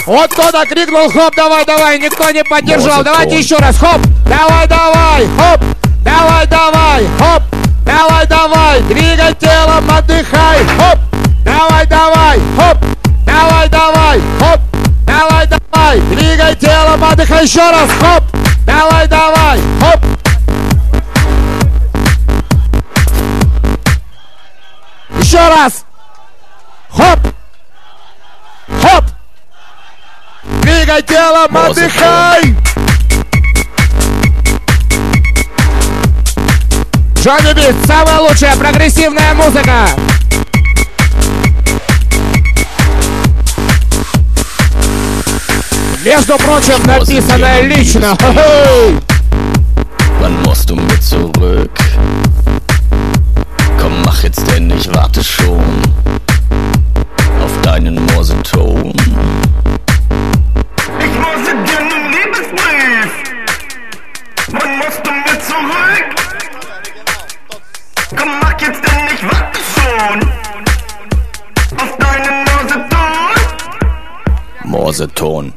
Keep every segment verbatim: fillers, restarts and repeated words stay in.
Вот кто-то крикнул хоп, давай, давай, никто не поддержал. Давайте еще раз, хоп, давай, давай, хоп, давай, давай, хоп, давай, давай, двигай телом, отдыхай, хоп, давай, давай, хоп, давай, давай, хоп, давай, давай, двигай телом, отдыхай, еще раз, хоп, давай, давай, хоп. Еще раз, хоп, хоп. Двигай телом, отдыхай! Джонни Бист, самая лучшая прогрессивная музыка! Между прочим, написанная лично! Wann musst du mit zurück? Komm, mach jetzt denn, ich warte schon auf deinen Morseton. Ich morse dir einen Liebesbrief. Wann musst du mit zurück? Komm, mach jetzt denn, ich warte schon auf deinen Morseton. Morseton.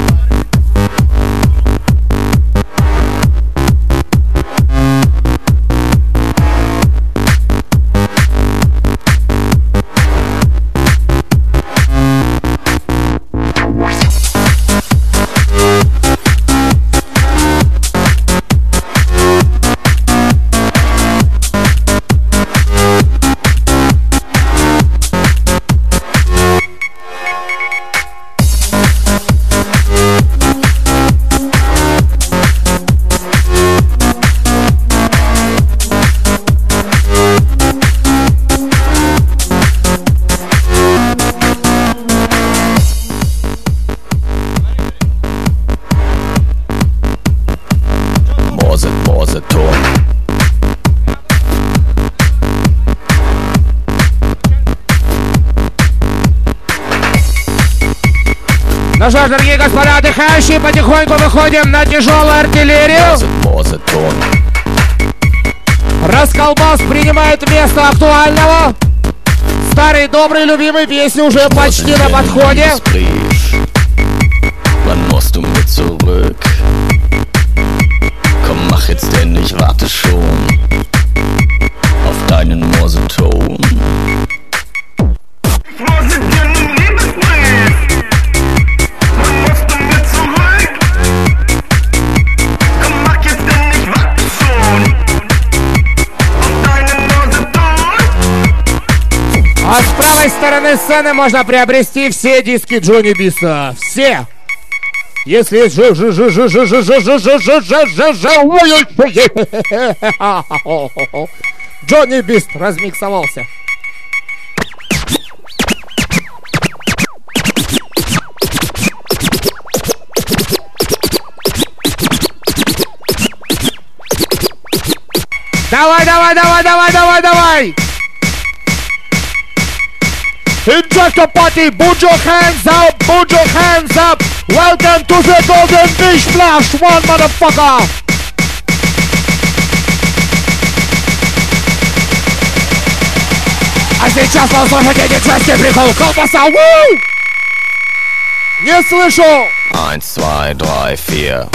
Ну что ж, дорогие господа отдыхающие, потихоньку выходим на тяжелую артиллерию. Расколбас принимает место актуального. Старый, добрый, любимый песни уже почти на подходе. Wann musst du mit zurück? Komm, mach jetzt denn, ich warte schon auf deinen Morseton. Ich morse dir einen Liebesbrief. Wann musst du mit zurück? Komm, mach jetzt denn, ich warte schon auf deinen Morseton. А с правой стороны сцены можно приобрести все диски Джонни Биста. Все. Если есть ж ж ж ж ж ж ж ж ж ж ж ж Джонни Бист размиксовался. Давай, давай, давай, давай, давай, давай! Injector party, put your hands up, put your hands up! Welcome to the Golden Beach Splash, one motherfucker! А сейчас послушайте диджейский прикол, колбаса, вуу! Не слышу! Eins, zwei, drei, vier.